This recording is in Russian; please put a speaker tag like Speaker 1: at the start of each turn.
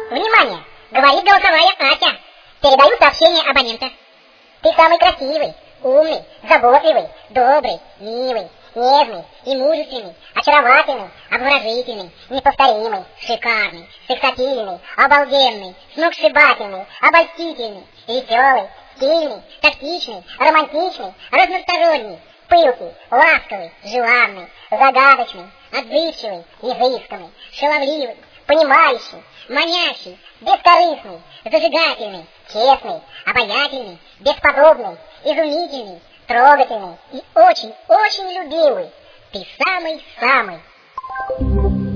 Speaker 1: Внимание! Говорит голосовая Ася. Передаю сообщение абонента. Ты самый красивый, умный, заботливый, добрый, милый, нежный и мужественный, очаровательный, обворожительный, неповторимый, шикарный, сексапильный, обалденный, сногсшибательный, обольстительный, веселый, стильный, тактичный, романтичный, разносторонний, пылкий, ласковый, желанный, загадочный, отзывчивый, изысканный, шаловливый, понимающий, манящий, бескорыстный, зажигательный, честный, обаятельный, бесподобный, изумительный, трогательный и очень-очень любимый. Ты самый-самый.